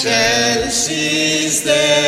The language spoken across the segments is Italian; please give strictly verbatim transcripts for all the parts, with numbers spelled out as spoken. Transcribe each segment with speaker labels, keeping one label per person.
Speaker 1: excelsis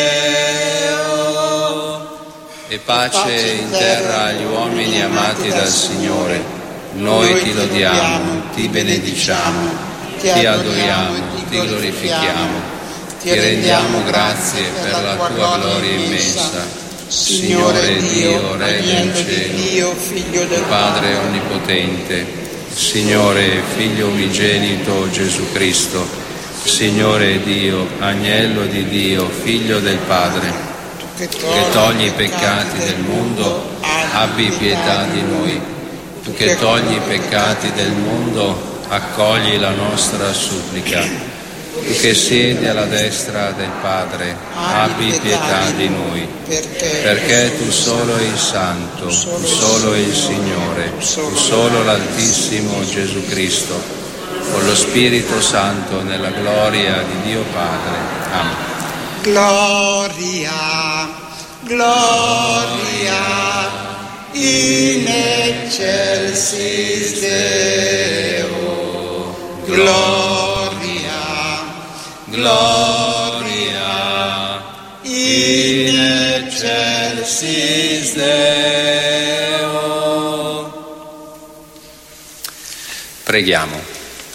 Speaker 1: Deo.
Speaker 2: E pace in terra agli uomini amati dal Signore. Noi ti lodiamo, ti benediciamo, ti adoriamo, ti glorifichiamo, ti rendiamo grazie per la tua gloria immensa. Signore Dio, Re del cielo, Padre onnipotente, Signore Figlio unigenito Gesù Cristo, Signore Dio, Agnello di Dio, Figlio del Padre, che togli i peccati del mondo, abbi pietà di noi. Tu che togli i peccati del mondo, accogli la nostra supplica. Tu che siedi alla destra del Padre, abbi pietà di noi. Perché tu solo il Santo, tu solo il Signore, tu solo l'Altissimo Gesù Cristo, con lo Spirito Santo nella gloria di Dio Padre. Amen.
Speaker 1: Gloria, gloria, in excelsis Deo. Gloria, gloria, in excelsis Deo.
Speaker 2: Preghiamo.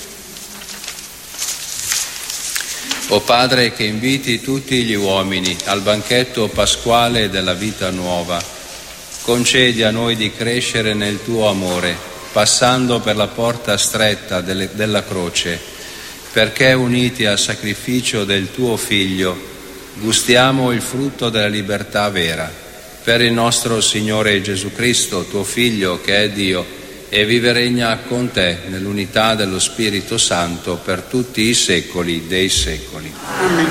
Speaker 2: O Padre che inviti tutti gli uomini al banchetto pasquale della vita nuova, concedi a noi di crescere nel tuo amore, passando per la porta stretta delle, della croce, perché uniti al sacrificio del tuo Figlio gustiamo il frutto della libertà vera. Per il nostro Signore Gesù Cristo, tuo Figlio, che è Dio, e vive e regna con te nell'unità dello Spirito Santo per tutti i secoli dei secoli.
Speaker 1: Amen.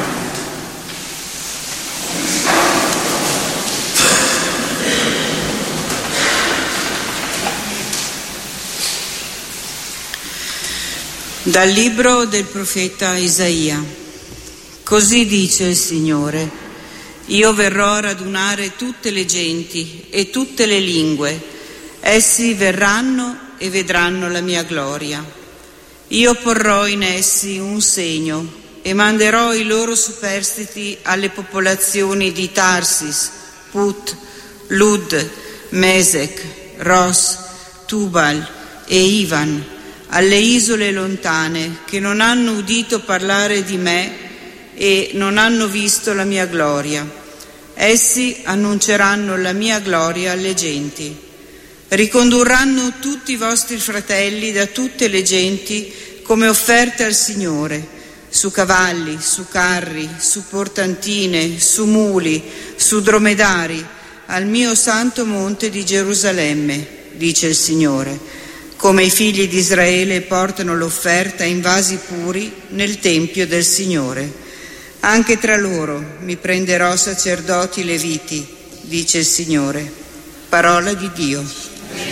Speaker 3: Dal libro del profeta Isaia. Così dice il Signore: io verrò a radunare tutte le genti e tutte le lingue. Essi verranno e vedranno la mia gloria. Io porrò in essi un segno e manderò i loro superstiti alle popolazioni di Tarsis, Put, Lud, Mesec, Ros, Tubal e Ivan, alle isole lontane che non hanno udito parlare di me e non hanno visto la mia gloria. Essi annunceranno la mia gloria alle genti. Ricondurranno tutti i vostri fratelli da tutte le genti come offerte al Signore, su cavalli, su carri, su portantine, su muli, su dromedari, al mio santo monte di Gerusalemme, dice il Signore, come i figli di Israele portano l'offerta in vasi puri nel tempio del Signore. Anche tra loro mi prenderò sacerdoti leviti, dice il Signore. Parola di Dio.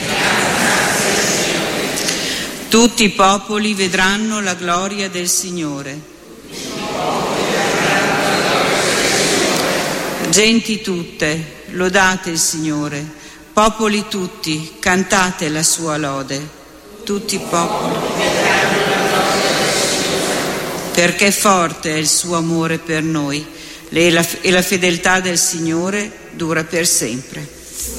Speaker 3: Tutti i popoli vedranno la gloria del Signore. Genti tutte, lodate il Signore. Popoli tutti, cantate la sua lode. Tutti i popoli. Perché forte è il suo amore per noi e la, e la fedeltà del Signore dura per sempre.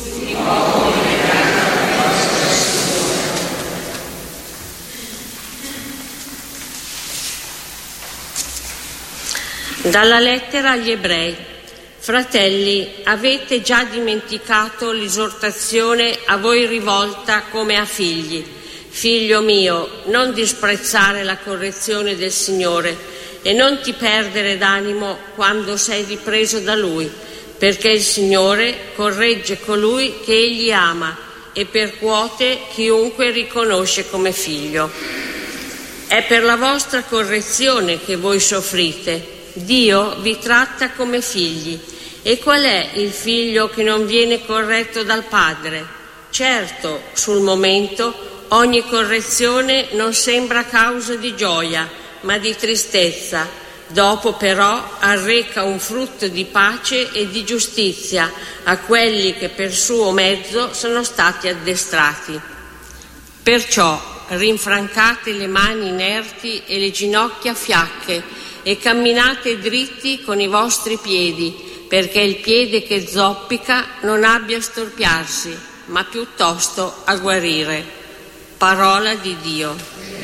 Speaker 4: Dalla lettera agli Ebrei. Fratelli, avete già dimenticato l'esortazione a voi rivolta come a figli. Figlio mio, non disprezzare la correzione del Signore e non ti perdere d'animo quando sei ripreso da Lui, perché il Signore corregge colui che Egli ama e percuote chiunque riconosce come figlio. È per la vostra correzione che voi soffrite. Dio vi tratta come figli. E qual è il figlio che non viene corretto dal padre? Certo, sul momento ogni correzione non sembra causa di gioia, ma di tristezza. Dopo però arreca un frutto di pace e di giustizia a quelli che per suo mezzo sono stati addestrati. Perciò rinfrancate le mani inerti e le ginocchia fiacche e camminate dritti con i vostri piedi, perché il piede che zoppica non abbia a storpiarsi, ma piuttosto a guarire. Parola di Dio.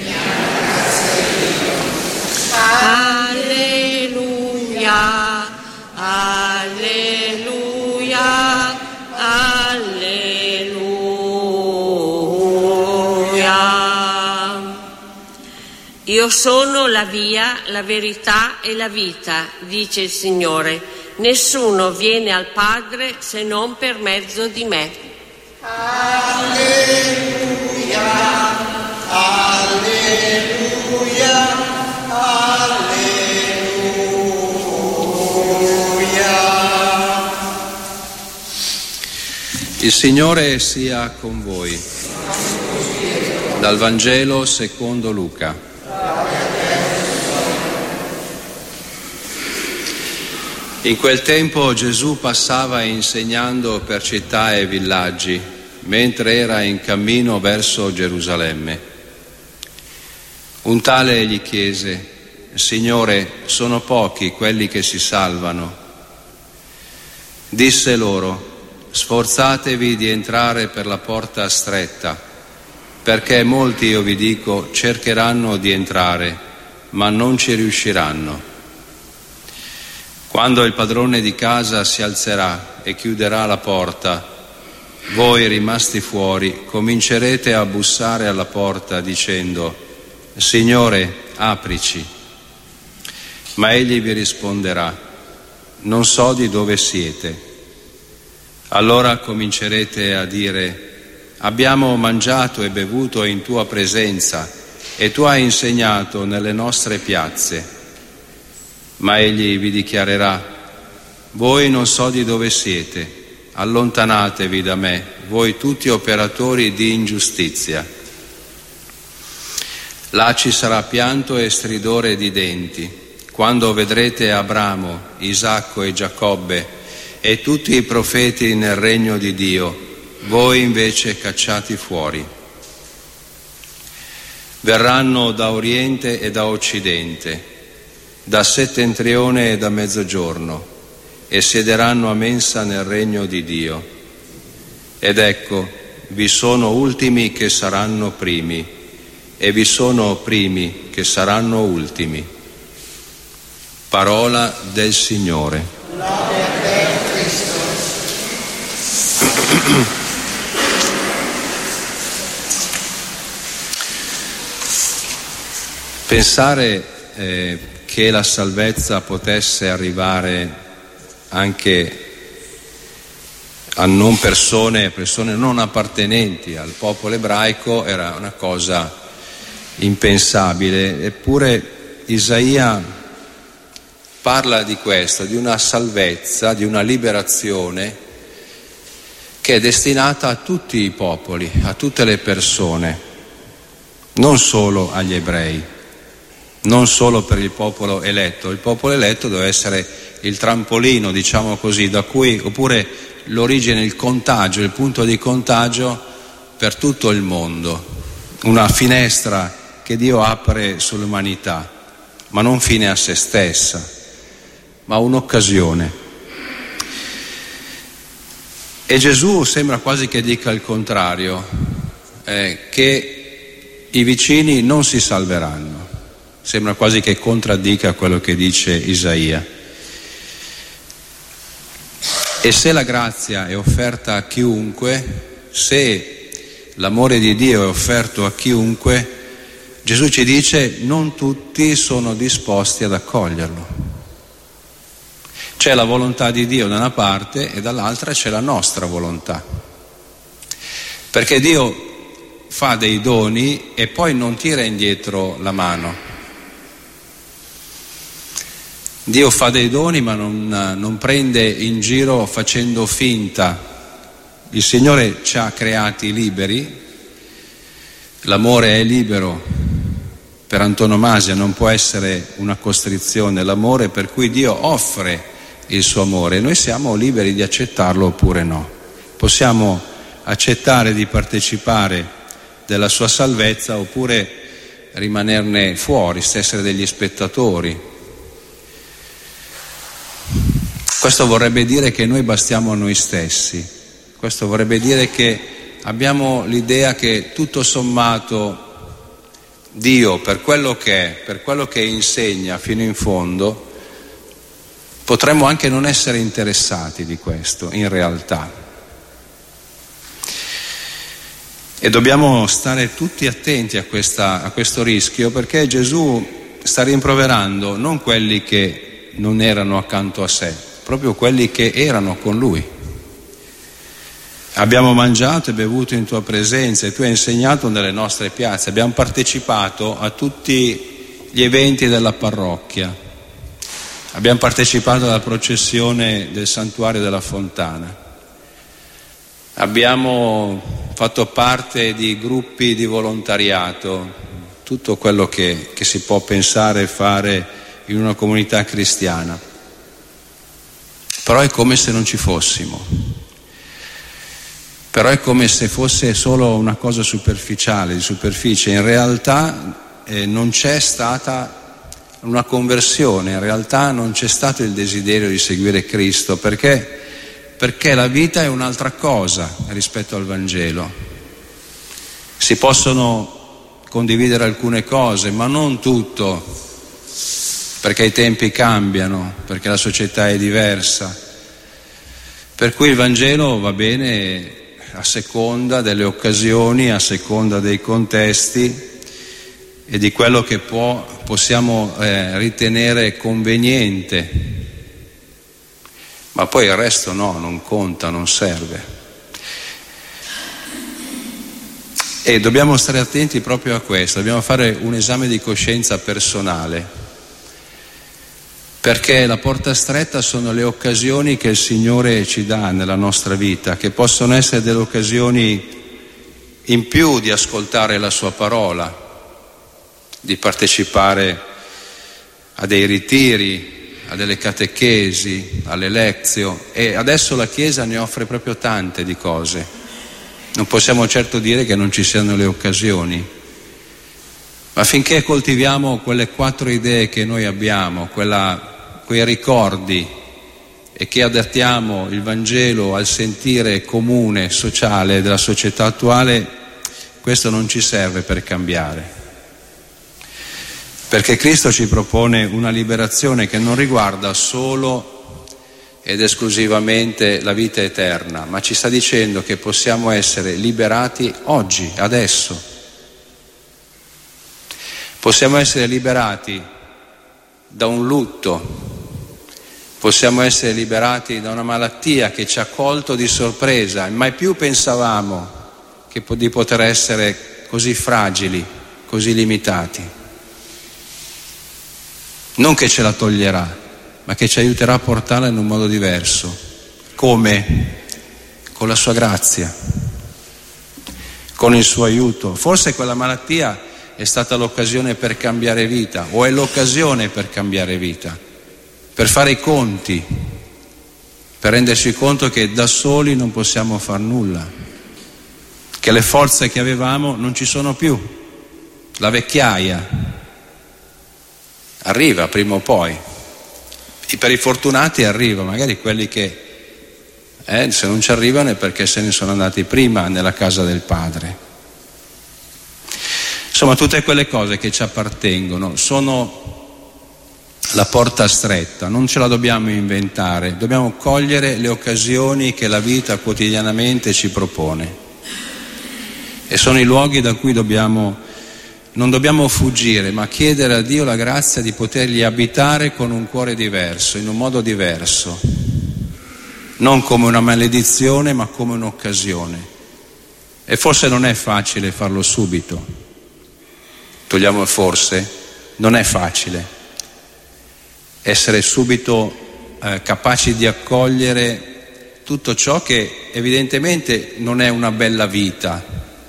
Speaker 4: Alleluia, alleluia, alleluia. Io sono la via, la verità e la vita, dice il Signore. Nessuno viene al Padre se non per mezzo di me.
Speaker 1: Alleluia, alleluia, alleluia.
Speaker 2: Il Signore sia con voi. Dal Vangelo secondo Luca. In quel tempo Gesù passava insegnando per città e villaggi, mentre era in cammino verso Gerusalemme. Un tale gli chiese: Signore, sono pochi quelli che si salvano. Disse loro: sforzatevi di entrare per la porta stretta, perché molti, io vi dico, cercheranno di entrare, ma non ci riusciranno. Quando il padrone di casa si alzerà e chiuderà la porta, voi rimasti fuori comincerete a bussare alla porta dicendo: Signore, aprici. Ma egli vi risponderà: non so di dove siete. Allora comincerete a dire: abbiamo mangiato e bevuto in tua presenza e tu hai insegnato nelle nostre piazze. Ma egli vi dichiarerà: voi non so di dove siete, allontanatevi da me, voi tutti operatori di ingiustizia. Là ci sarà pianto e stridore di denti, quando vedrete Abramo, Isacco e Giacobbe e tutti i profeti nel regno di Dio, voi invece cacciati fuori. Verranno da oriente e da occidente, da settentrione e da mezzogiorno, e siederanno a mensa nel regno di Dio. Ed ecco, vi sono ultimi che saranno primi, e vi sono primi che saranno ultimi. Parola del Signore.
Speaker 1: Gloria a te, Cristo.
Speaker 2: Pensare eh, che la salvezza potesse arrivare anche a non persone, persone non appartenenti al popolo ebraico era una cosa impensabile, eppure Isaia parla di questo, di una salvezza, di una liberazione che è destinata a tutti i popoli, a tutte le persone, non solo agli ebrei. Non solo per il popolo eletto. Il popolo eletto deve essere il trampolino, diciamo così, da cui, oppure l'origine, il contagio, il punto di contagio per tutto il mondo. Una finestra che Dio apre sull'umanità, ma non fine a se stessa, ma un'occasione. E Gesù sembra quasi che dica il contrario, eh, che i vicini non si salveranno. Sembra quasi che contraddica quello che dice Isaia. E se la grazia è offerta a chiunque, se l'amore di Dio è offerto a chiunque, Gesù ci dice: non tutti sono disposti ad accoglierlo. C'è la volontà di Dio da una parte e dall'altra c'è la nostra volontà. Perché Dio fa dei doni e poi non tira indietro la mano. Dio fa dei doni ma non, non prende in giro facendo finta. Il Signore ci ha creati liberi, l'amore è libero per antonomasia, non può essere una costrizione l'amore, per cui Dio offre il suo amore, noi siamo liberi di accettarlo oppure no. Possiamo accettare di partecipare della sua salvezza oppure rimanerne fuori, essere degli spettatori. Questo vorrebbe dire che noi bastiamo a noi stessi, questo vorrebbe dire che abbiamo l'idea che tutto sommato Dio, per quello che è, per quello che insegna fino in fondo, potremmo anche non essere interessati di questo in realtà. E dobbiamo stare tutti attenti a, questa, a questo rischio, perché Gesù sta rimproverando non quelli che non erano accanto a sé, proprio quelli che erano con Lui. Abbiamo mangiato e bevuto in tua presenza e tu hai insegnato nelle nostre piazze, abbiamo partecipato a tutti gli eventi della parrocchia, abbiamo partecipato alla processione del santuario della Fontana, abbiamo fatto parte di gruppi di volontariato, tutto quello che, che si può pensare e fare in una comunità cristiana. Però è come se non ci fossimo. Però è come se fosse solo una cosa superficiale, di superficie. In realtà eh, non c'è stata una conversione, in realtà non c'è stato il desiderio di seguire Cristo, perché, perché la vita è un'altra cosa rispetto al Vangelo. Si possono condividere alcune cose, ma non tutto, perché i tempi cambiano, perché la società è diversa. Per cui il Vangelo va bene a seconda delle occasioni, a seconda dei contesti e di quello che può, possiamo eh, ritenere conveniente, ma poi il resto no, non conta, non serve. E dobbiamo stare attenti proprio a questo, dobbiamo fare un esame di coscienza personale, perché la porta stretta sono le occasioni che il Signore ci dà nella nostra vita, che possono essere delle occasioni in più di ascoltare la sua parola, di partecipare a dei ritiri, a delle catechesi, alle lezioni, e adesso la Chiesa ne offre proprio tante di cose. Non possiamo certo dire che non ci siano le occasioni, ma finché coltiviamo quelle quattro idee che noi abbiamo, quella, quei ricordi, e che adattiamo il Vangelo al sentire comune, sociale della società attuale, questo non ci serve per cambiare. Perché Cristo ci propone una liberazione che non riguarda solo ed esclusivamente la vita eterna, ma ci sta dicendo che possiamo essere liberati oggi, adesso. Possiamo essere liberati da un lutto, possiamo essere liberati da una malattia che ci ha colto di sorpresa e mai più pensavamo che di poter essere così fragili, così limitati. Non che ce la toglierà, ma che ci aiuterà a portarla in un modo diverso. Come? Con la sua grazia, con il suo aiuto. Forse quella malattia è stata l'occasione per cambiare vita, o è l'occasione per cambiare vita, per fare i conti, per renderci conto che da soli non possiamo far nulla, che le forze che avevamo non ci sono più. La vecchiaia arriva prima o poi, e per i fortunati arriva, magari quelli che eh, se non ci arrivano è perché se ne sono andati prima nella casa del Padre. Insomma, tutte quelle cose che ci appartengono sono la porta stretta, non ce la dobbiamo inventare, dobbiamo cogliere le occasioni che la vita quotidianamente ci propone. E sono i luoghi da cui dobbiamo, non dobbiamo fuggire, ma chiedere a Dio la grazia di poterli abitare con un cuore diverso, in un modo diverso, non come una maledizione, ma come un'occasione. E forse non è facile farlo subito. Togliamo forse, non è facile essere subito eh, capaci di accogliere tutto ciò che evidentemente non è una bella vita,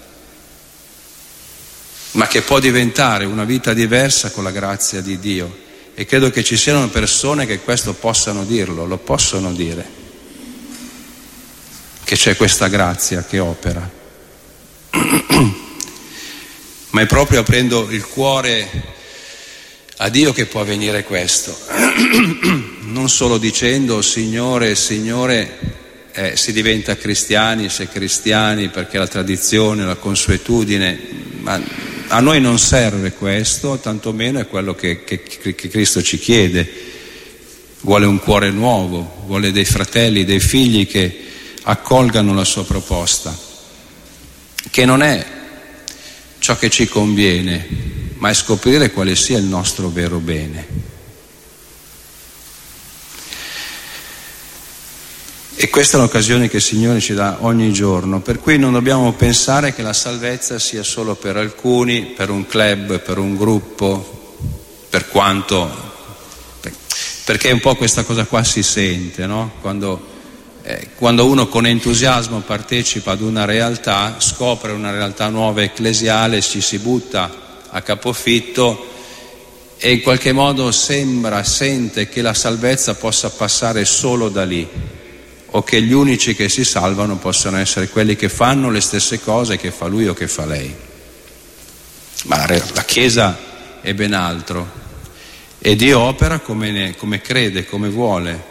Speaker 2: ma che può diventare una vita diversa con la grazia di Dio. E credo che ci siano persone che questo possano dirlo, lo possono dire, che c'è questa grazia che opera. Ma è proprio aprendo il cuore a Dio che può avvenire questo. non solo dicendo Signore, Signore, eh, si diventa cristiani, si è cristiani perché la tradizione, la consuetudine, ma a noi non serve questo, tantomeno è quello che, che, che Cristo ci chiede. Vuole un cuore nuovo, vuole dei fratelli, dei figli che accolgano la sua proposta, che non è ciò che ci conviene, ma è scoprire quale sia il nostro vero bene. E questa è l'occasione che il Signore ci dà ogni giorno, per cui non dobbiamo pensare che la salvezza sia solo per alcuni, per un club, per un gruppo, per quanto, perché un po' questa cosa qua si sente, no? Quando, eh, quando uno con entusiasmo partecipa ad una realtà, scopre una realtà nuova ecclesiale, ci si butta a capofitto e in qualche modo sembra, sente che la salvezza possa passare solo da lì, o che gli unici che si salvano possano essere quelli che fanno le stesse cose che fa lui o che fa lei. Ma la Chiesa è ben altro e Dio opera come, ne, come crede, come vuole.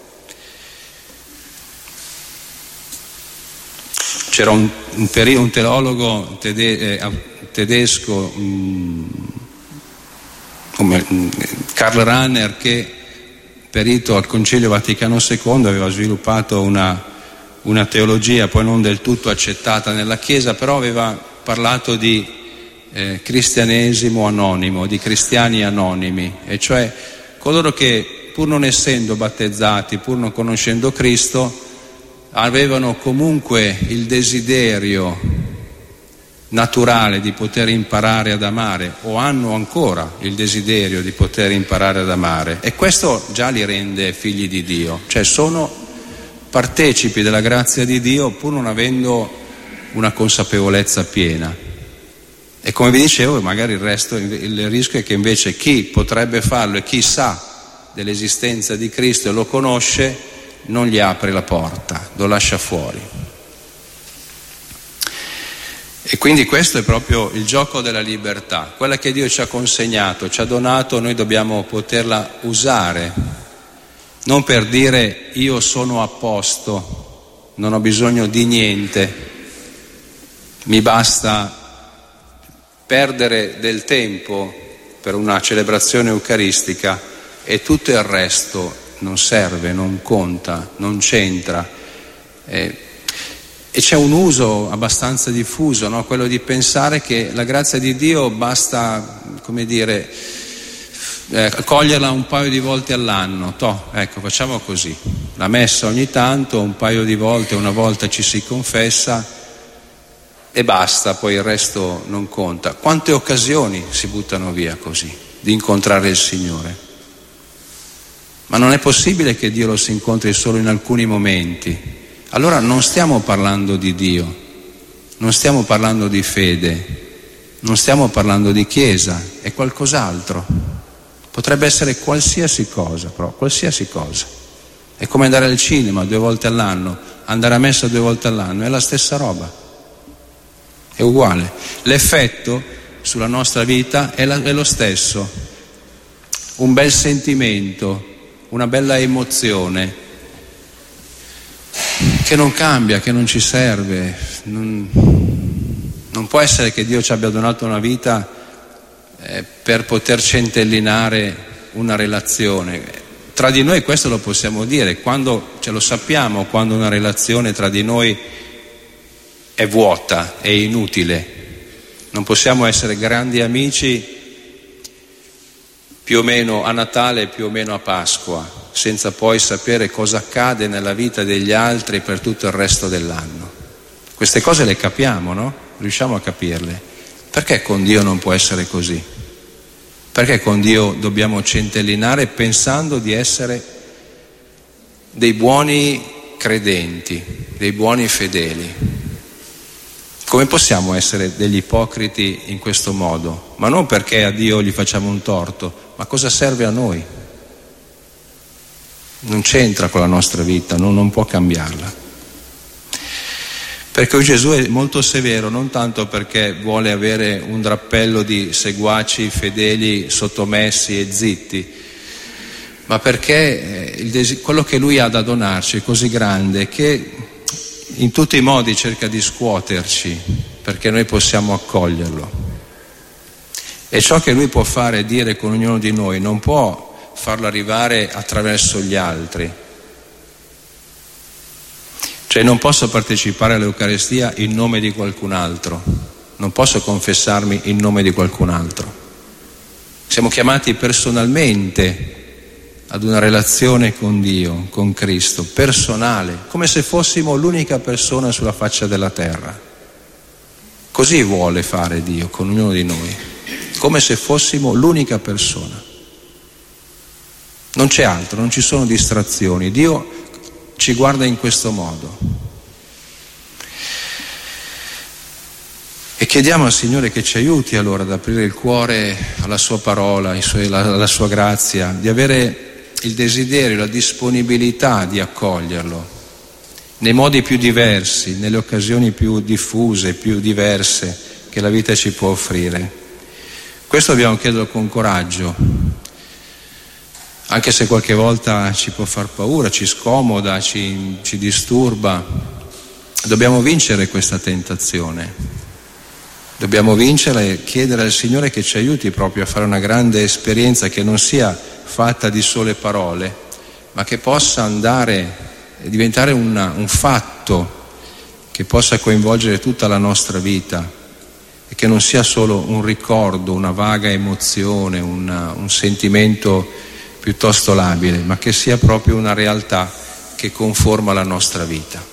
Speaker 2: C'era un, un, peri, un teologo tede, eh, tedesco, mh, come mh, Karl Rahner, che perito al Concilio Vaticano secondo aveva sviluppato una, una teologia poi non del tutto accettata nella Chiesa, però aveva parlato di eh, cristianesimo anonimo, di cristiani anonimi, e cioè coloro che pur non essendo battezzati, pur non conoscendo Cristo, avevano comunque il desiderio naturale di poter imparare ad amare, o hanno ancora il desiderio di poter imparare ad amare, e questo già li rende figli di Dio, cioè sono partecipi della grazia di Dio pur non avendo una consapevolezza piena. E come vi dicevo, magari il resto, il rischio è che invece chi potrebbe farlo e chi sa dell'esistenza di Cristo e lo conosce non gli apre la porta, lo lascia fuori. E quindi questo è proprio il gioco della libertà, quella che Dio ci ha consegnato, ci ha donato, noi dobbiamo poterla usare, non per dire io sono a posto, non ho bisogno di niente, mi basta perdere del tempo per una celebrazione eucaristica e tutto il resto non serve, non conta, non c'entra. Eh, E c'è un uso abbastanza diffuso, no? Quello di pensare che la grazia di Dio basta, come dire, eh, coglierla un paio di volte all'anno. Toh, ecco, facciamo così. La messa ogni tanto, un paio di volte, una volta ci si confessa e basta, poi il resto non conta. Quante occasioni si buttano via così, di incontrare il Signore? Ma non è possibile che Dio lo si incontri solo in alcuni momenti. Allora non stiamo parlando di Dio, non stiamo parlando di fede, non stiamo parlando di Chiesa, è qualcos'altro. Potrebbe essere qualsiasi cosa, però, qualsiasi cosa. È come andare al cinema due volte all'anno, andare a messa due volte all'anno, è la stessa roba, è uguale. L'effetto sulla nostra vita è, la, è lo stesso, un bel sentimento, una bella emozione, che non cambia, che non ci serve. Non, non può essere che Dio ci abbia donato una vita eh, per poter centellinare una relazione. Tra di noi questo lo possiamo dire, quando ce lo sappiamo, quando una relazione tra di noi è vuota, è inutile. Non possiamo essere grandi amici più o meno a Natale e più o meno a Pasqua, senza poi sapere cosa accade nella vita degli altri per tutto il resto dell'anno. Queste cose le capiamo, no? Riusciamo a capirle. Perché con Dio non può essere così? Perché con Dio dobbiamo centellinare pensando di essere dei buoni credenti, dei buoni fedeli? Come possiamo essere degli ipocriti in questo modo? Ma non perché a Dio gli facciamo un torto, ma cosa serve a noi? Non c'entra con la nostra vita, non, non può cambiarla. Perché Gesù è molto severo, non tanto perché vuole avere un drappello di seguaci fedeli sottomessi e zitti, ma perché il desi- quello che Lui ha da donarci è così grande che in tutti i modi cerca di scuoterci perché noi possiamo accoglierlo. E ciò che Lui può fare e dire con ognuno di noi non può farlo arrivare attraverso gli altri. Cioè non posso partecipare all'Eucaristia in nome di qualcun altro, non posso confessarmi in nome di qualcun altro. Siamo chiamati personalmente ad una relazione con Dio, con Cristo, personale, come se fossimo l'unica persona sulla faccia della terra. Così vuole fare Dio con ognuno di noi, come se fossimo l'unica persona. Non c'è altro, non ci sono distrazioni. Dio ci guarda in questo modo. E chiediamo al Signore che ci aiuti allora ad aprire il cuore alla Sua parola, alla Sua grazia, di avere il desiderio, la disponibilità di accoglierlo nei modi più diversi, nelle occasioni più diffuse, più diverse che la vita ci può offrire. Questo dobbiamo chiederlo con coraggio, anche se qualche volta ci può far paura, ci scomoda, ci, ci disturba. Dobbiamo vincere questa tentazione. Dobbiamo vincerla e chiedere al Signore che ci aiuti proprio a fare una grande esperienza che non sia fatta di sole parole, ma che possa andare e diventare una, un fatto che possa coinvolgere tutta la nostra vita e che non sia solo un ricordo, una vaga emozione, una, un sentimento piuttosto labile, ma che sia proprio una realtà che conforma la nostra vita.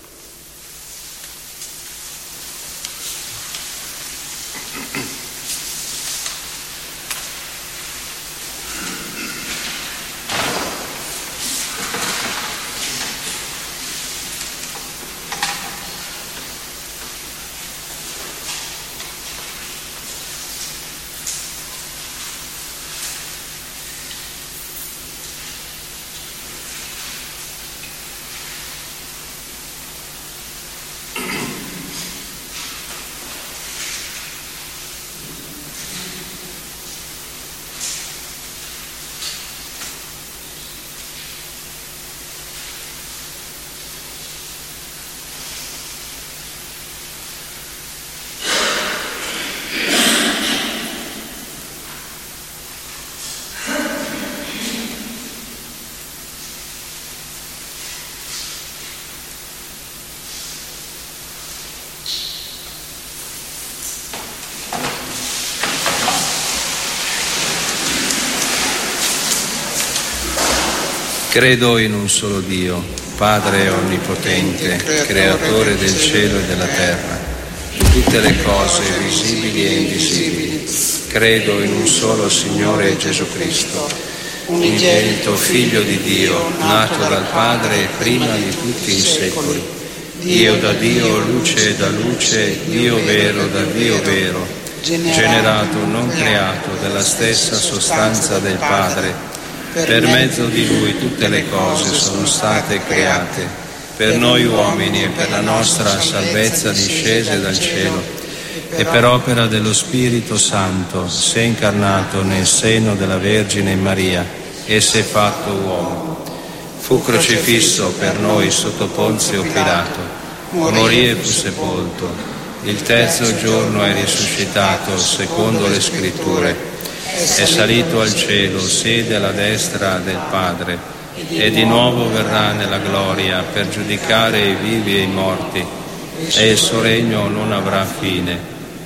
Speaker 2: Credo in un solo Dio, Padre onnipotente, creatore del cielo e della terra, di tutte le cose visibili e invisibili. Credo in un solo Signore Gesù Cristo, unigenito Figlio di Dio, nato dal Padre prima di tutti i secoli. Dio da Dio, luce da luce, Dio vero da Dio vero, generato, non creato, della stessa sostanza del Padre. Per mezzo di Lui tutte le cose sono state create, per noi uomini e per la nostra salvezza discese dal cielo, e per opera dello Spirito Santo si è incarnato nel seno della Vergine Maria e si è fatto uomo. Fu crocifisso per noi sotto Ponzio Pilato, morì e fu sepolto. Il terzo giorno è risuscitato secondo le Scritture. È salito al cielo, siede alla destra del Padre e di nuovo verrà nella gloria per giudicare i vivi e i morti, e il suo regno non avrà fine.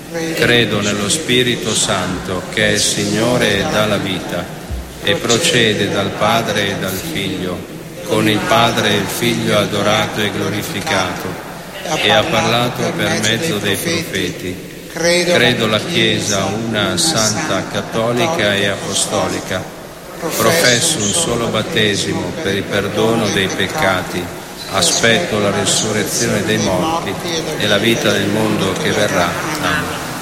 Speaker 2: Credo nello Spirito Santo, che è Signore e dà la vita e procede dal Padre e dal Figlio, con il Padre e il Figlio adorato e glorificato, e ha parlato per mezzo dei profeti. Credo la Chiesa, una santa, cattolica e apostolica. Professo un solo battesimo per il perdono dei peccati. Aspetto la risurrezione dei morti e la vita del mondo che verrà. Amen.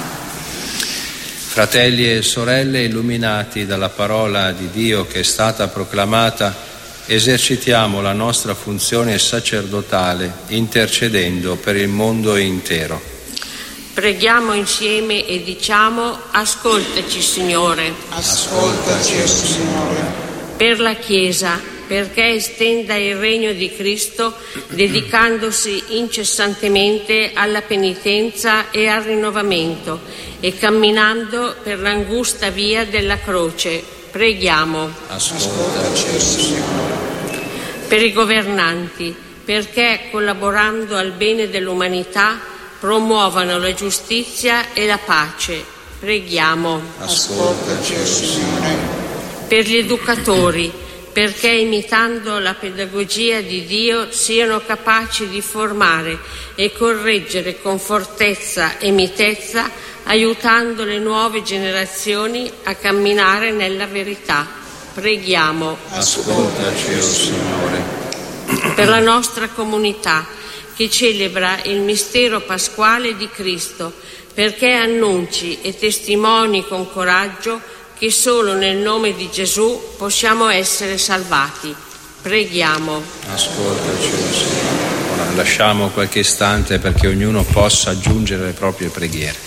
Speaker 2: Fratelli e sorelle, illuminati dalla parola di Dio che è stata proclamata, esercitiamo la nostra funzione sacerdotale intercedendo per il mondo intero.
Speaker 4: Preghiamo insieme e diciamo: ascoltaci, Signore.
Speaker 1: Ascoltaci, Signore.
Speaker 4: per la Chiesa, perché estenda il regno di Cristo dedicandosi incessantemente alla penitenza e al rinnovamento e camminando per l'angusta via della croce. Preghiamo.
Speaker 2: Ascoltaci, Signore.
Speaker 4: Per i governanti, perché collaborando al bene dell'umanità promuovano la giustizia e la pace. Preghiamo.
Speaker 2: Ascoltaci, Signore.
Speaker 4: Per gli educatori, perché imitando la pedagogia di Dio siano capaci di formare e correggere con fortezza e mitezza, aiutando le nuove generazioni a camminare nella verità. Preghiamo.
Speaker 2: Ascoltaci, o Signore.
Speaker 4: Per la nostra comunità che celebra il mistero pasquale di Cristo, perché annunci e testimoni con coraggio che solo nel nome di Gesù possiamo essere salvati. Preghiamo.
Speaker 2: Ascoltaci, o Signore. Ora lasciamo qualche istante perché ognuno possa aggiungere le proprie preghiere.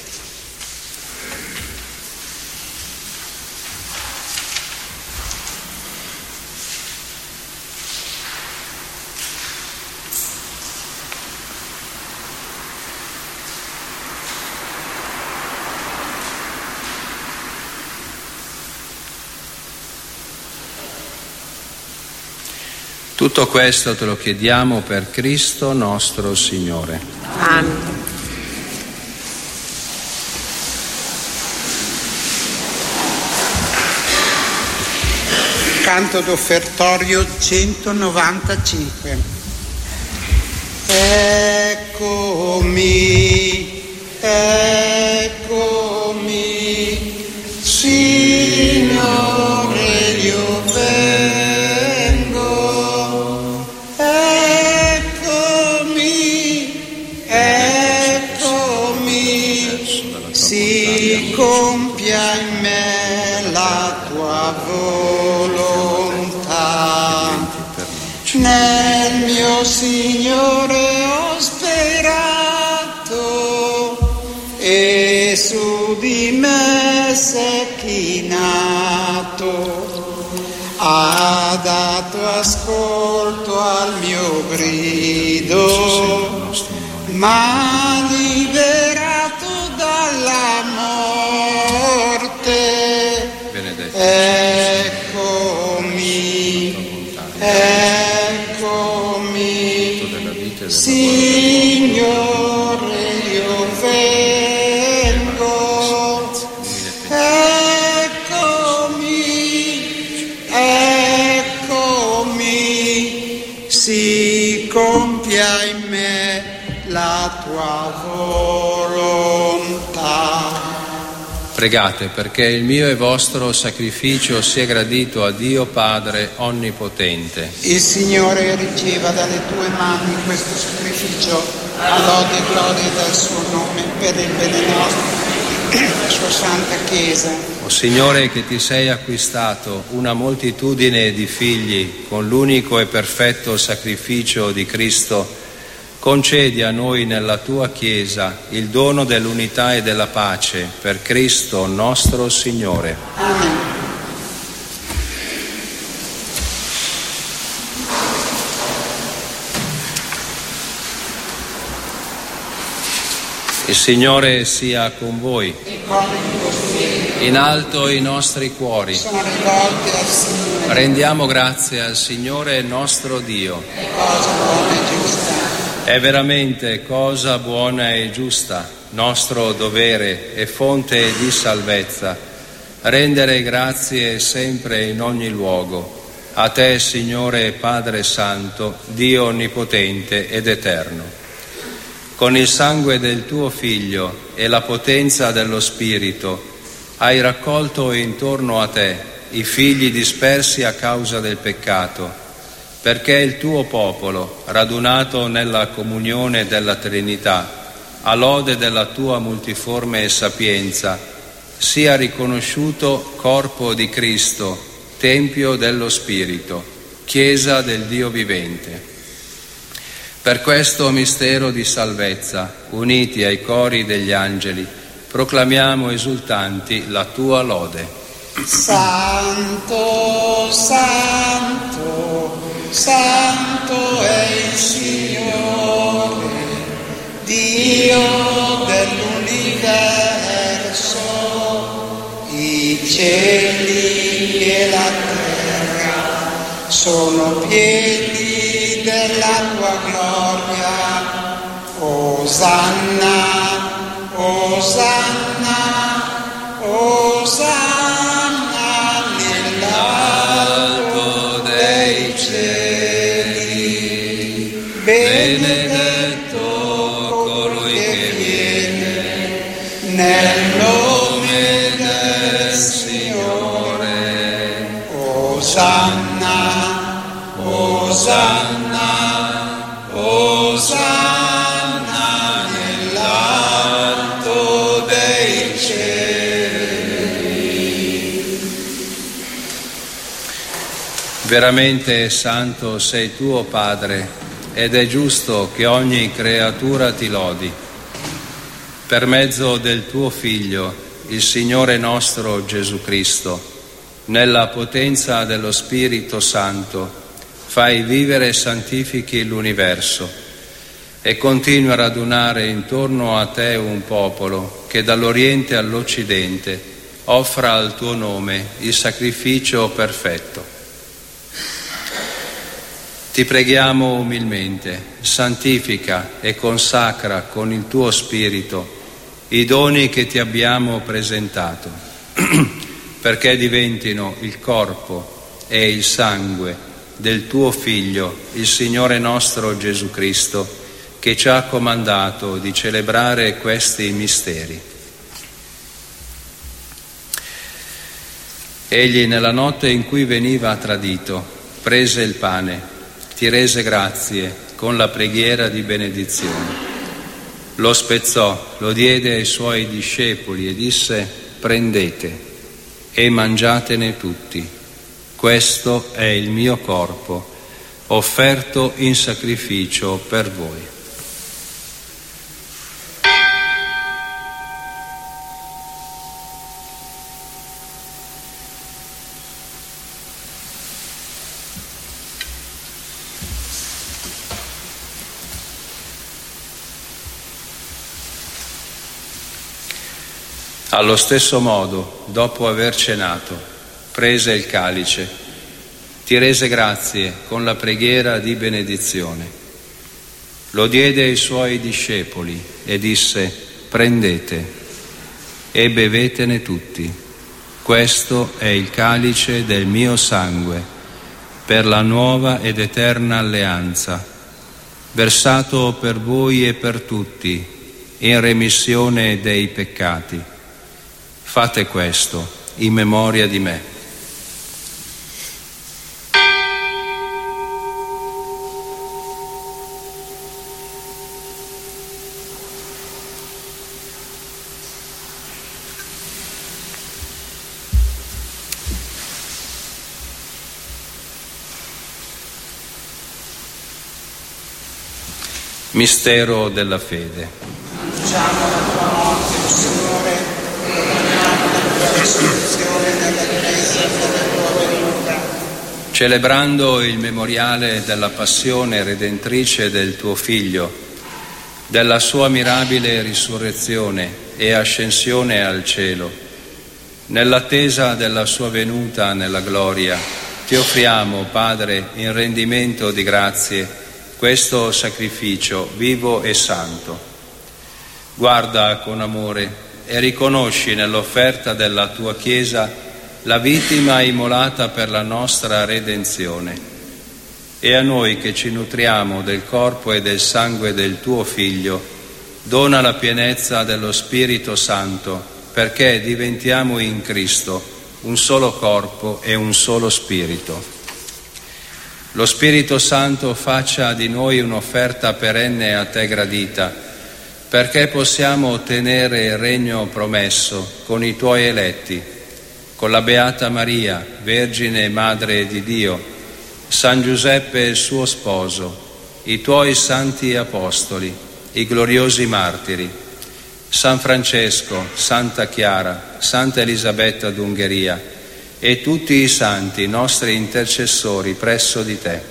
Speaker 2: Tutto questo te lo chiediamo per Cristo nostro Signore.
Speaker 4: Amen.
Speaker 1: Canto d'offertorio centonovantacinque. Eccomi, eccomi, Signore, io vengo. Eccomi, eccomi, si compia in me la tua volontà. Nel mio Signore ho sperato e su di me s'è chinato. Ha dato ascolto al mio grido, m'ha liberato dalla morte.
Speaker 2: Benedetto.
Speaker 1: Eccomi, eccomi, Signore, io vengo. Eccomi, eccomi, si compia in me la tua volontà.
Speaker 2: Pregate perché il mio e vostro sacrificio sia gradito a Dio Padre Onnipotente.
Speaker 1: Il Signore riceva dalle tue mani questo sacrificio a lode e gloria del suo nome per il bene nostro e la sua santa Chiesa.
Speaker 2: O Signore, che ti sei acquistato una moltitudine di figli con l'unico e perfetto sacrificio di Cristo, concedi a noi nella tua Chiesa il dono dell'unità e della pace per Cristo nostro Signore.
Speaker 1: Amen.
Speaker 2: Il Signore sia con voi.
Speaker 1: Il cuore di tuo Spirito
Speaker 2: In alto i nostri cuori.
Speaker 1: sono rivolti al Signore.
Speaker 2: Rendiamo grazie al Signore nostro Dio.
Speaker 1: È cosa buona e giusta.
Speaker 2: È veramente cosa buona e giusta, nostro dovere e fonte di salvezza, rendere grazie sempre in ogni luogo. A te, Signore Padre Santo, Dio Onnipotente ed Eterno. Con il sangue del tuo Figlio e la potenza dello Spirito, hai raccolto intorno a te i figli dispersi a causa del peccato, perché il tuo popolo, radunato nella comunione della Trinità, a lode della tua multiforme sapienza, sia riconosciuto corpo di Cristo, Tempio dello Spirito, Chiesa del Dio vivente. Per questo mistero di salvezza, uniti ai cori degli angeli, proclamiamo esultanti la tua lode.
Speaker 1: Santo, santo, santo è il Signore, Dio dell'universo. I cieli e la terra sono pieni della tua gloria. Osanna, Osanna, Osanna nell'alto dei cieli. Benedetto colui che viene nel nome del Signore. Osanna, Osanna, Osanna nell'alto dei cieli.
Speaker 2: Veramente santo sei tu, o Padre, ed è giusto che ogni creatura ti lodi. Per mezzo del tuo Figlio, il Signore nostro Gesù Cristo, nella potenza dello Spirito Santo, fai vivere e santifichi l'universo e continui a radunare intorno a te un popolo che dall'Oriente all'Occidente offra al tuo nome il sacrificio perfetto. Ti preghiamo umilmente, santifica e consacra con il tuo Spirito i doni che ti abbiamo presentato, perché diventino il corpo e il sangue del tuo Figlio, il Signore nostro Gesù Cristo, che ci ha comandato di celebrare questi misteri. Egli, nella notte in cui veniva tradito, prese il pane, ti rese grazie con la preghiera di benedizione. Lo spezzò, lo diede ai suoi discepoli e disse: prendete e mangiatene tutti. Questo è il mio corpo, offerto in sacrificio per voi. Allo stesso modo, dopo aver cenato, prese il calice, ti rese grazie con la preghiera di benedizione. Lo diede ai suoi discepoli e disse: prendete e bevetene tutti. Questo è il calice del mio sangue, per la nuova ed eterna alleanza, versato per voi e per tutti in remissione dei peccati. Fate questo in memoria di me. Mistero della fede.
Speaker 1: Annunciamo la tua morte, Signore, resurrezione della Chiesa per la tua venuta.
Speaker 2: Celebrando il memoriale della passione redentrice del tuo Figlio, della sua mirabile risurrezione e ascensione al cielo, nell'attesa della sua venuta nella gloria, ti offriamo, Padre, in rendimento di grazie, questo sacrificio vivo e santo. Guarda con amore e riconosci nell'offerta della tua Chiesa la vittima immolata per la nostra redenzione. E a noi che ci nutriamo del corpo e del sangue del tuo Figlio, dona la pienezza dello Spirito Santo, perché diventiamo in Cristo un solo corpo e un solo spirito. Lo Spirito Santo faccia di noi un'offerta perenne a te gradita, perché possiamo ottenere il regno promesso con i tuoi eletti, con la Beata Maria, Vergine e Madre di Dio, San Giuseppe il suo sposo, i tuoi santi apostoli, i gloriosi martiri, San Francesco, Santa Chiara, Santa Elisabetta d'Ungheria, e tutti i santi, nostri intercessori presso di te.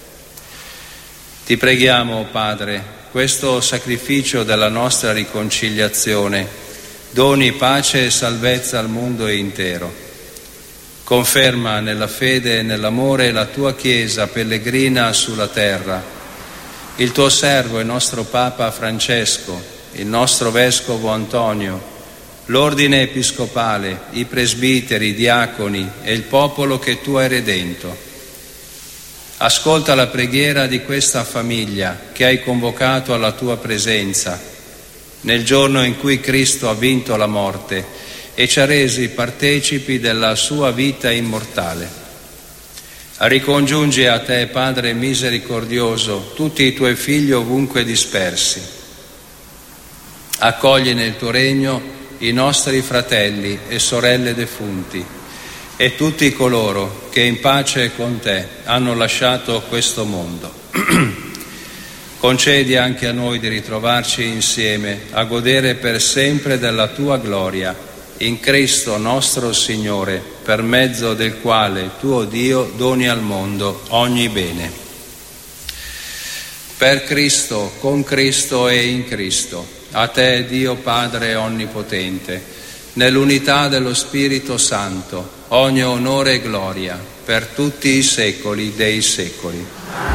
Speaker 2: Ti preghiamo, Padre, questo sacrificio della nostra riconciliazione doni pace e salvezza al mondo intero. Conferma nella fede e nell'amore la tua Chiesa pellegrina sulla terra, il tuo servo e nostro Papa Francesco, il nostro Vescovo Antonio, l'ordine episcopale, i presbiteri, i diaconi e il popolo che tu hai redento. Ascolta la preghiera di questa famiglia che hai convocato alla tua presenza nel giorno in cui Cristo ha vinto la morte e ci ha resi partecipi della sua vita immortale. Ricongiungi a te, Padre misericordioso, tutti i tuoi figli ovunque dispersi. Accogli nel tuo regno i nostri fratelli e sorelle defunti e tutti coloro che in pace con te hanno lasciato questo mondo. Concedi anche a noi di ritrovarci insieme a godere per sempre della tua gloria, in Cristo nostro Signore, per mezzo del quale tuo Dio doni al mondo ogni bene. Per Cristo, con Cristo e in Cristo, a te, Dio Padre Onnipotente, nell'unità dello Spirito Santo, ogni onore e gloria per tutti i secoli dei secoli.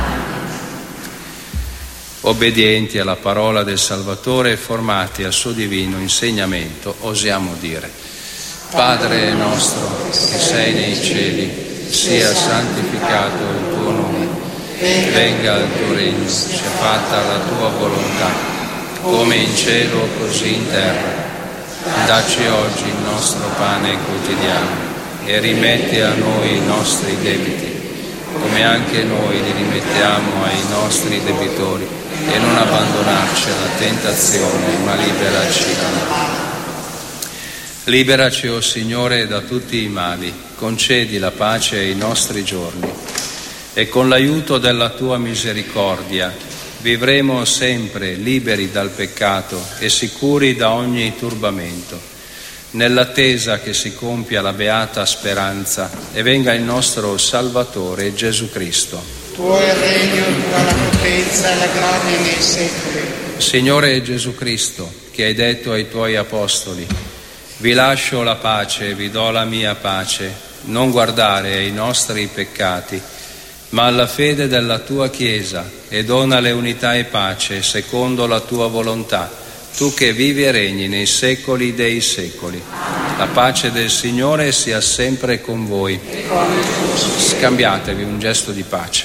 Speaker 2: Obbedienti alla parola del Salvatore e formati al suo divino insegnamento, osiamo dire: Padre nostro che sei nei cieli, sia santificato il tuo nome, venga il tuo regno, sia fatta la tua volontà, come in cielo così in terra. Dacci oggi il nostro pane quotidiano e rimetti a noi i nostri debiti, come anche noi li rimettiamo ai nostri debitori, e non abbandonarci alla tentazione, ma liberaci dal male. Liberaci, o Signore, da tutti i mali, concedi la pace ai nostri giorni, e con l'aiuto della tua misericordia vivremo sempre liberi dal peccato e sicuri da ogni turbamento, nell'attesa che si compia la beata speranza e venga il nostro Salvatore Gesù Cristo.
Speaker 1: Tuo è il regno, tua la potenza e la gloria nei secoli.
Speaker 2: Signore Gesù Cristo, che hai detto ai tuoi apostoli: vi lascio la pace, vi do la mia pace, non guardare ai nostri peccati, ma alla fede della tua Chiesa, e donale unità e pace secondo la tua volontà, tu che vivi e regni nei secoli dei secoli. La pace del Signore sia sempre con voi. Scambiatevi un gesto di pace.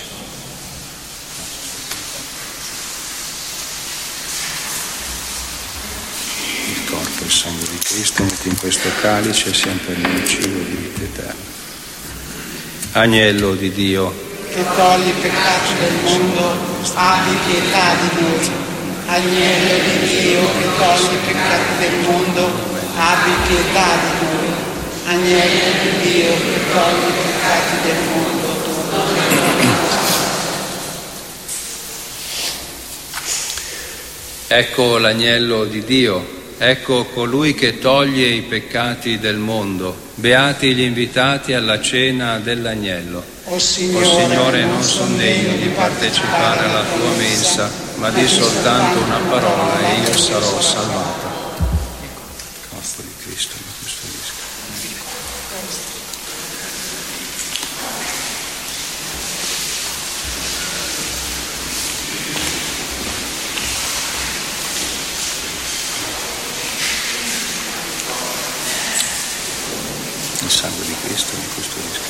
Speaker 2: Il corpo e il sangue di Cristo metti in questo calice, sia per noi cibo di vita eterna. Agnello di Dio,
Speaker 1: che togli i peccati del mondo, abbi pietà di noi. Agnello di Dio, che togli i peccati del mondo, abbi pietà di noi. Agnello di Dio, che togli i peccati del mondo.
Speaker 2: Ecco l'agnello di Dio, ecco colui che toglie i peccati del mondo. Beati gli invitati alla cena dell'agnello.
Speaker 1: O Signore,
Speaker 2: o Signore, non sono degno di partecipare alla tua mensa, ma di soltanto una parola e io sarò salvato. Il corpo di Cristo mi custodisca. Il sangue di Cristo mi custodisca.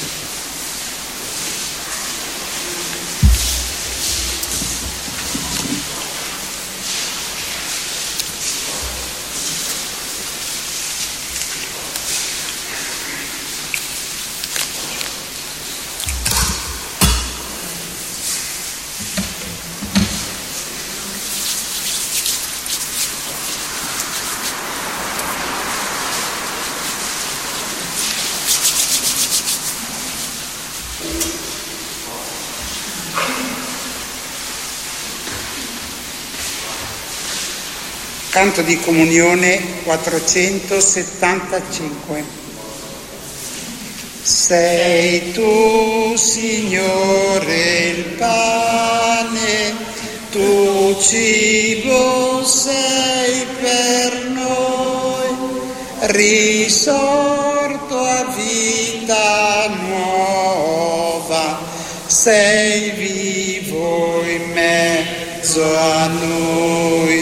Speaker 1: Canto di comunione quattrocentosettantacinque. Sei tu, Signore, il pane, tu cibo sei per noi, risorto a vita nuova, sei vivo in mezzo a noi.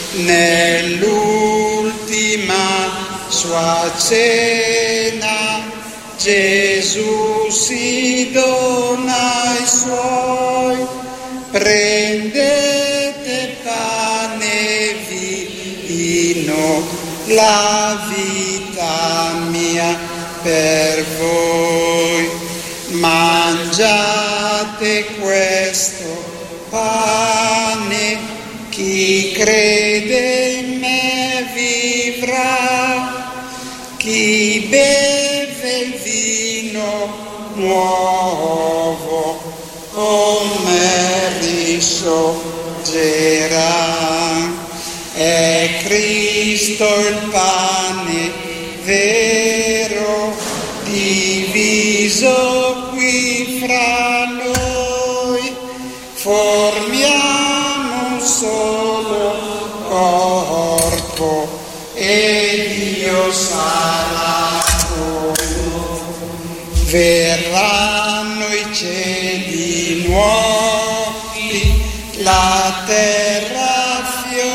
Speaker 1: Nell'ultima sua cena Gesù si dona ai suoi, prendete pane e vino, la vita mia per voi, mangiate questo pane, chi crede in me vivrà, chi beve il vino nuovo con me risorgerà. È Cristo il pane vero, diviso qui fra noi, formiamo un solo corpo e Dio sarà con noi. Verranno i cieli nuovi, la terra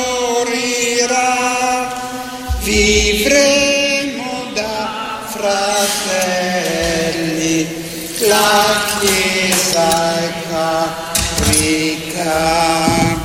Speaker 1: fiorirà, vivremo da fratelli, la Chiesa è cattolica.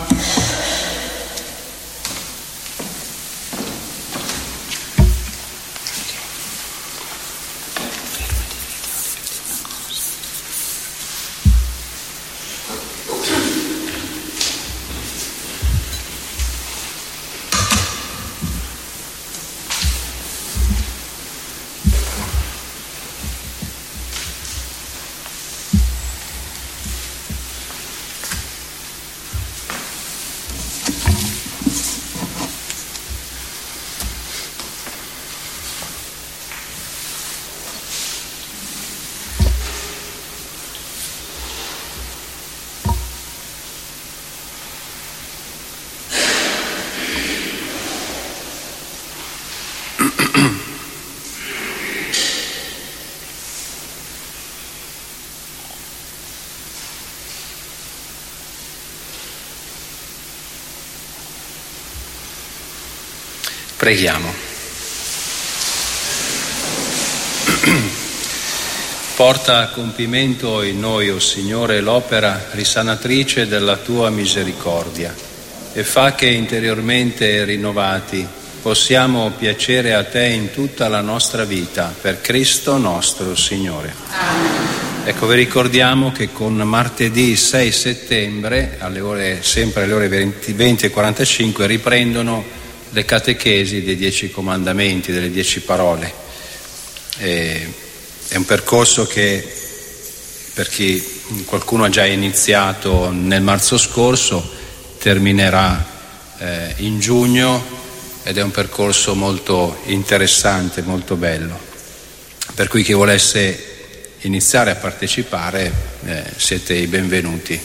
Speaker 2: Preghiamo. Porta a compimento in noi, o Signore, l'opera risanatrice della Tua misericordia e fa che interiormente rinnovati possiamo piacere a Te in tutta la nostra vita, per Cristo nostro Signore.
Speaker 1: Amen.
Speaker 2: Ecco, vi ricordiamo che con martedì sei settembre, alle ore, sempre alle ore venti e quarantacinque, riprendono le catechesi dei Dieci Comandamenti, delle Dieci Parole. E, è un percorso che, per chi qualcuno ha già iniziato nel marzo scorso, terminerà eh, in giugno, ed è un percorso molto interessante, molto bello. Per cui chi volesse iniziare a partecipare, eh, siete i benvenuti.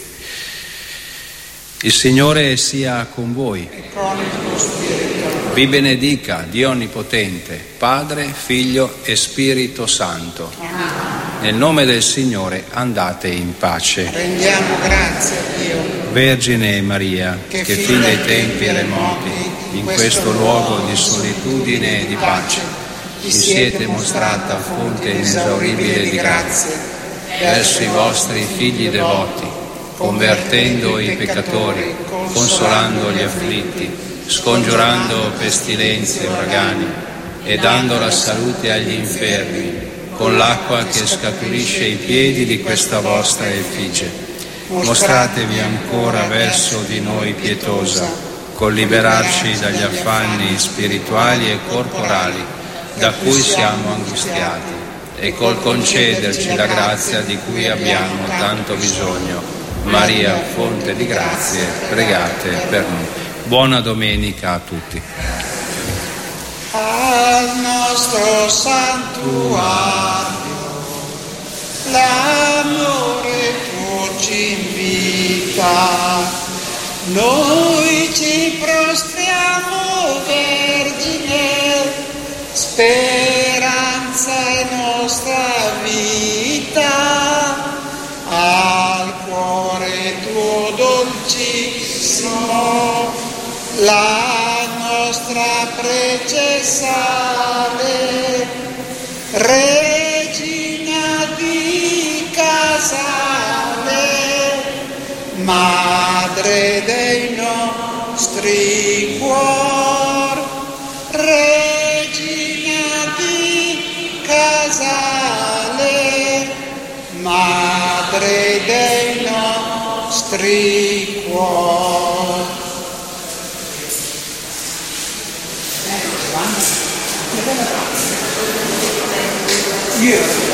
Speaker 2: Il Signore sia con voi.
Speaker 1: E con il tuo spirito.
Speaker 2: Vi benedica Dio Onnipotente, Padre, Figlio e Spirito Santo.
Speaker 1: Amen.
Speaker 2: Nel nome del Signore andate in pace.
Speaker 1: Rendiamo grazie a Dio.
Speaker 2: Vergine Maria, che, che fin dai tempi e remoti, in questo luogo di solitudine e di pace, vi siete mostrata fonte inesauribile di grazie verso i vostri figli devoti, convertendo i peccatori, consolando gli afflitti, scongiurando pestilenze e uragani e dando la salute agli infermi, con l'acqua che scaturisce ai piedi di questa vostra effigie. Mostratevi ancora verso di noi pietosa, col liberarci dagli affanni spirituali e corporali da cui siamo angustiati e col concederci la grazia di cui abbiamo tanto bisogno. Maria, fonte di grazie, pregate per noi. Buona domenica a tutti.
Speaker 1: Al nostro santuario l'amore tuo ci invita. Noi ci prostriamo, Vergine, speranza è nostra vita, al cuore tuo dolcissimo, la nostra precessale, Regina di Casale, Madre dei nostri cuori, Regina di Casale, Madre dei nostri cuori. Io